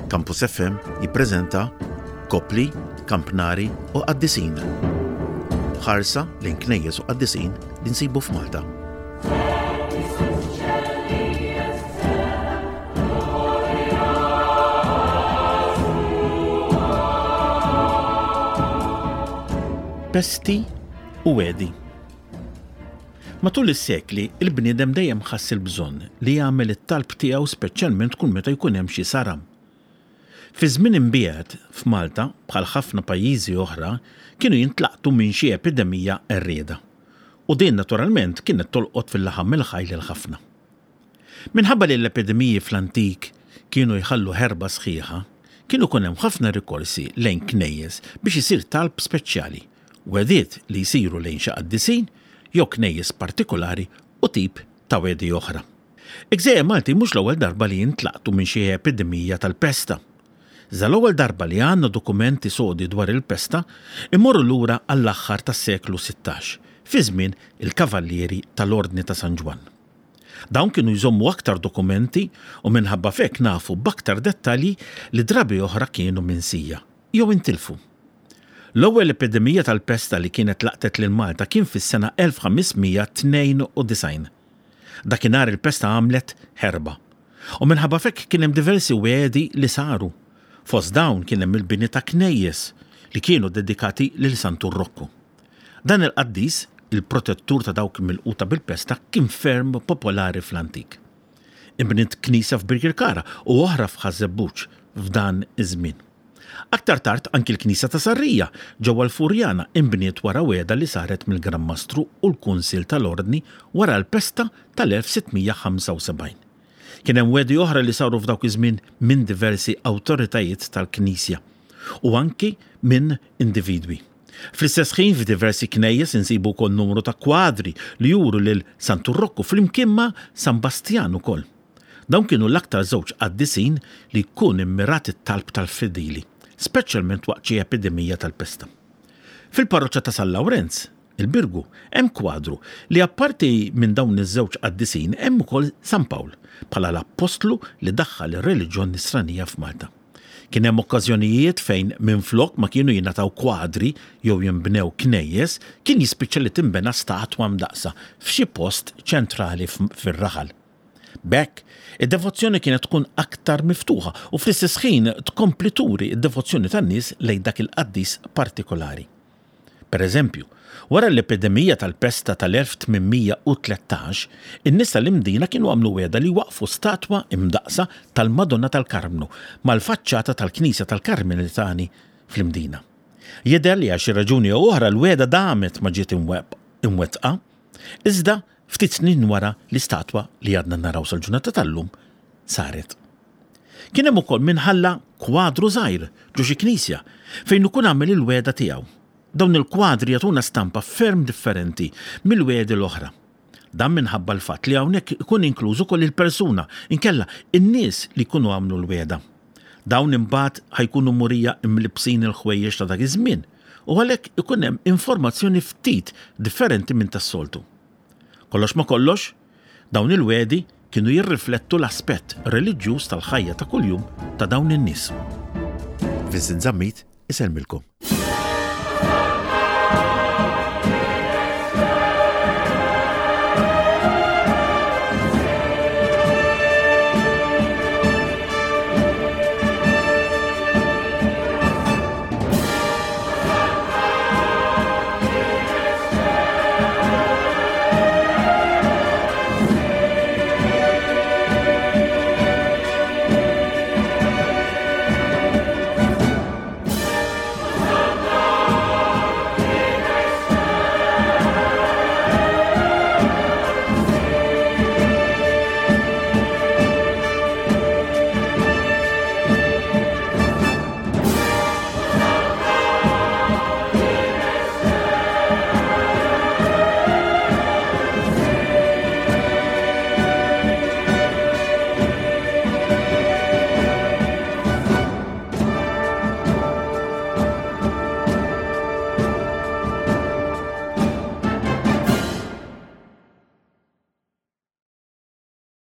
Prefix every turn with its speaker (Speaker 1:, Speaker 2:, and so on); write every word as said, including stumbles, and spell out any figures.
Speaker 1: Campus F M jippreżenta Kopli, Kampnari u Qaddisin. Ħarsa lejn knejjes u qaddisin li nsibu f'Malta. Pesti u wedi. Matul is-sekli, il-bniedem dejjem ħass il-bżonn li jagħmel it-talb tiegħu speċjalment kull meta jkun hemm xi saram. Fi żmien imbiegħed f'Malta, bħal ħafna pajjiżi oħra, kienu jintlaqtu minn xi epidemija rrieda. U din naturalment kienet tolqot fil-laħam il-ħajl il ħafna. Minħabba li l-epidemiji fl-antik kienu jħallu ħerba sħiħa, kienu kun hemm ħafna rikorsi lejn knejjes biex isir talb speċjali, wediet li jsiru lejn xi qaddisin jew knejjes partikolari u tip ta' wedi oħra. Gżejjer Malti mhux l-ewwel darba li jintlaqtu minn xi epidemija tal-pesta. Iżda l-ewwel darba li għandna dokumenti sodi dwar il-pesta imorru lura għall-aħħar tas-seklu sittax, fi żmien il-kavallieri tal-Ordni ta' San Ġwan. Dawn kienu jżommu aktar dokumenti u minħabba fek nafu b'aktar dettalji li drabi oħra kienu minsija jew intilfu. L-ewwel epidemija tal-pesta li kienet laqtet lil Malta kien fis-sena elf ħamesmija tnejn u disgħin. Dakinhar il-pesta għamlet ħerba. U minħabba fek kien hemm diversi wedi li saru. Fost dawn kien hemm il-bini ta' knejjes li kienu dedikati lil Santur Rokku. Dan il-qaddis, il-protettur ta' dawk milquta bil-pesta, kien ferm popolari fl-antik. Inbniet knisja f'Birkirkara u oħra f'Ħażebbuġ f'dan iż-żmien. Aktar tard anki l-Knisja ta' Sarrija ġewwa l-Furjana inbniet wara weda li saret mill-Gran Mastru u l-Kunsil tal-Ordni wara l-pesta tal-elf sittmija ħamsa u sebgħin. Kien hemm wedi oħra li saru f'dawk iż-żmien minn diversi awtoritajiet tal-Knisja u anki minn individwi. Fl-istess ħin f'diversi knejjes insibu wkoll numru ta' kwadri li juru lil Santur Rokku flimkien ma' San Bastian ukoll. Dawn kienu l-aktar żewġ qaddisin li jkun immirat it-talb tal-fedili, speċjalment waqt xi epidemija tal-pesta. Fil-parroċċja ta' San Lawrenz, il-Birgu, hemm kwadru li apparti minn dawn iż-żewġ qaddisin hemm ukoll San Pawl bħala l-apostlu li daħħal ir-reliġjon nisranija f'Malta. Kien hemm okkażjonijiet fejn minflok ma kienu jingħataw kwadri jew jinbnew knejjes, kien jispiċċa li tinbena statwa mdaqsa f'xi post ċentrali fir-raħal. Bekk, id-devozzjoni kienet tkun aktar miftuħa u fl-istess ħin tkompli turi id-devozzjoni tan-nies lejn dak il-qaddis partikolari. Per eżempju, wara l-epidemija tal-pesta tal-elf tminmija u tletax, in-nies tal-imdina kienu għamlu weda li waqfu statwa imdaqsa tal-Madonna tal-Karmnu mal-faċċata tal-Knisja tal-Karmelitani fl-imdina. Jidher li għal xi raġuni oħra l-weda damet ma ġiet imwettqa, iżda ftit snin wara l-istatwa li għadna naraw sal-ġurnata tal-lum saret. Kien hemm ukoll minħalla kwadru żgħir ġo xi knisja fejn ikun għamel il-weda tiegħu. Dawn il-kwadri jagħtuna stampa ferm differenti mill-wedi l-oħra. Dan minħabba l-fatt li hawnhekk ikun inklużu ukoll il-persuna, inkella in-nies li jkunu għamlu l-weda. Dawn imbagħad ħajkunu murija imlibsin il-ħwejjeġ ta' dak iż-żmien u għalhekk ikun hemm informazzjoni ftit differenti minn tas-soltu. Kollox ma kollox, dawn il-wedi kienu jirriflettu l-aspett reliġjuż tal-ħajja ta' kuljum ta' dawn in-nies. Vincent Zammit, iselmilkom.